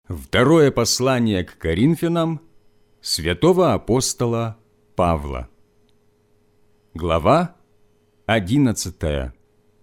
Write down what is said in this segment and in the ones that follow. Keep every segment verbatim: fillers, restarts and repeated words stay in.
Второе послание к Коринфянам святого апостола Павла. Глава одиннадцатая.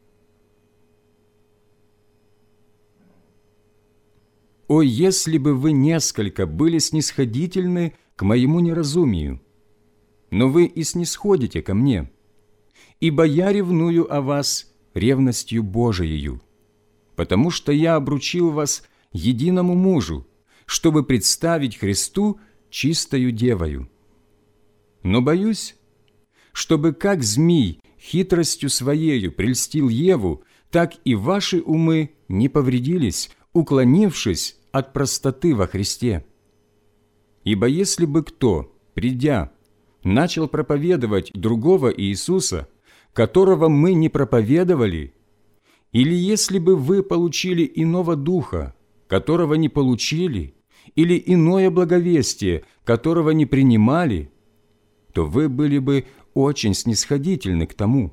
«О, если бы вы несколько были снисходительны к моему неразумию! Но вы и снисходите ко мне, ибо я ревную о вас ревностью Божиею, потому что я обручил вас единому мужу, чтобы представить Христу чистою девою. Но боюсь, чтобы как змий хитростью своею прельстил Еву, так и ваши умы не повредились, уклонившись от простоты во Христе. Ибо если бы кто, придя, начал проповедовать другого Иисуса, которого мы не проповедовали, или если бы вы получили иного духа, которого не получили, или иное благовестие, которого не принимали, то вы были бы очень снисходительны к тому.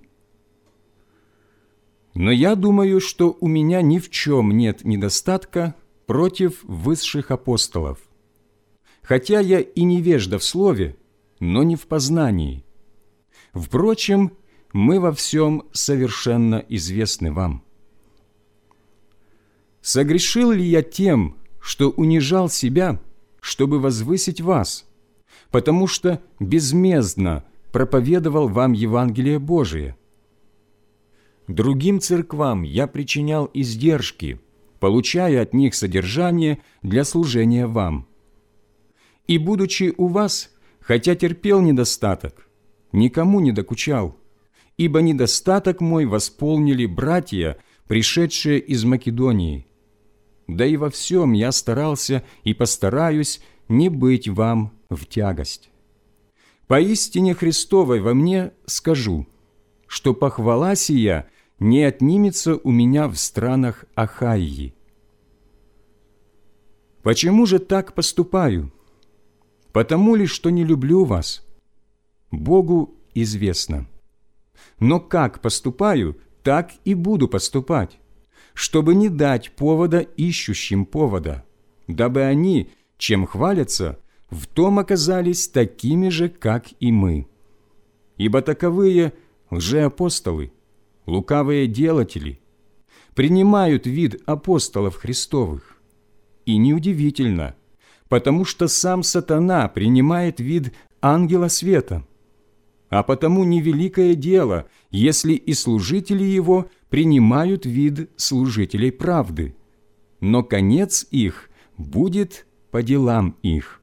Но я думаю, что у меня ни в чем нет недостатка против высших апостолов, хотя я и невежда в слове, но не в познании. Впрочем, мы во всем совершенно известны вам. Согрешил ли я тем, что унижал себя, чтобы возвысить вас, потому что безмездно проповедовал вам Евангелие Божие? Другим церквам я причинял издержки, получая от них содержание для служения вам. И, будучи у вас, хотя терпел недостаток, никому не докучал, ибо недостаток мой восполнили братья, пришедшие из Македонии. Да и во всем я старался и постараюсь не быть вам в тягость. Поистине Христовой во мне скажу, что похвала сия не отнимется у меня в странах Ахайи. Почему же так поступаю? Потому ли, что не люблю вас? Богу известно. Но как поступаю, так и буду поступать, чтобы не дать повода ищущим повода, дабы они, чем хвалятся, в том оказались такими же, как и мы. Ибо таковые лжеапостолы, лукавые делатели, принимают вид апостолов Христовых. И неудивительно, потому что сам сатана принимает вид ангела света. А потому невеликое дело, если и служители его принимают вид служителей правды, но конец их будет по делам их.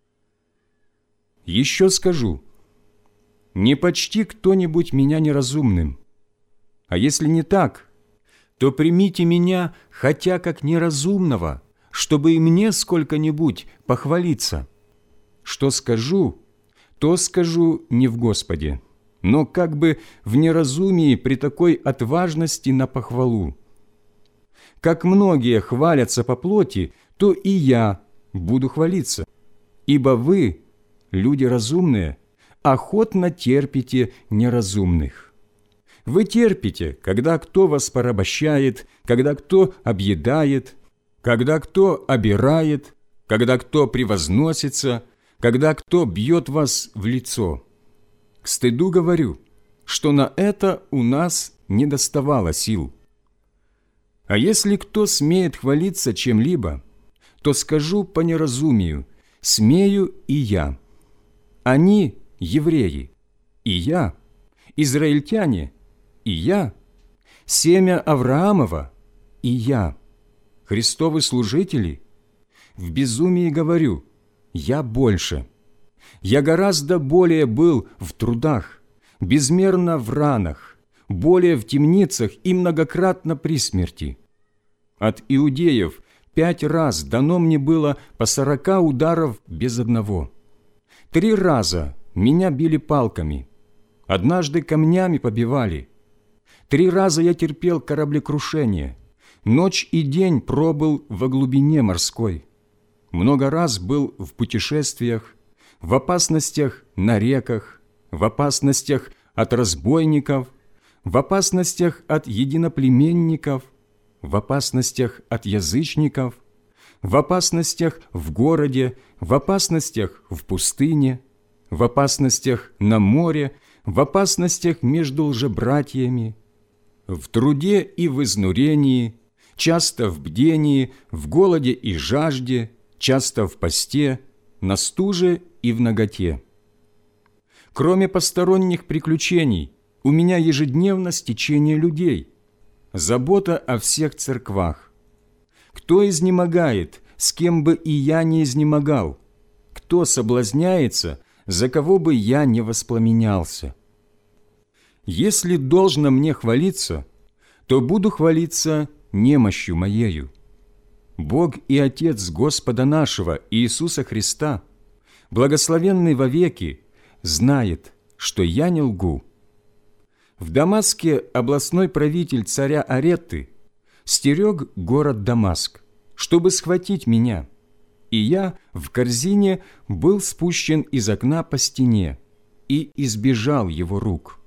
Еще скажу, не почти кто-нибудь меня неразумным, а если не так, то примите меня хотя как неразумного, чтобы и мне сколько-нибудь похвалиться. Что скажу, то скажу не в Господе, но как бы в неразумии при такой отважности на похвалу. Как многие хвалятся по плоти, то и я буду хвалиться, ибо вы, люди разумные, охотно терпите неразумных. Вы терпите, когда кто вас порабощает, когда кто объедает, когда кто обирает, когда кто превозносится, когда кто бьет вас в лицо. К стыду говорю, что на это у нас не доставало сил. А если кто смеет хвалиться чем-либо, то скажу по неразумию, смею и я. Они – евреи, и я, израильтяне, и я, семя Авраамова, и я, Христовы служители. В безумии говорю, я больше. Я гораздо более был в трудах, безмерно в ранах, более в темницах и многократно при смерти. От иудеев пять раз дано мне было по сорока ударов без одного. Три раза меня били палками, однажды камнями побивали. Три раза я терпел кораблекрушение, ночь и день пробыл во глубине морской. Много раз был в путешествиях, в опасностях на реках, в опасностях от разбойников, в опасностях от единоплеменников, в опасностях от язычников, в опасностях в городе, в опасностях в пустыне, в опасностях на море, в опасностях между лжебратьями, в труде и в изнурении, часто в бдении, в голоде и жажде, часто в посте, на стуже и в наготе. Кроме посторонних приключений, у меня ежедневно стечение людей, забота о всех церквах. Кто изнемогает, с кем бы и я не изнемогал? Кто соблазняется, за кого бы я не воспламенялся? Если должно мне хвалиться, то буду хвалиться немощью моею. Бог и Отец Господа нашего Иисуса Христа, благословенный вовеки, знает, что я не лгу. В Дамаске областной правитель царя Аретты стерег город Дамаск, чтобы схватить меня, и я в корзине был спущен из окна по стене и избежал его рук.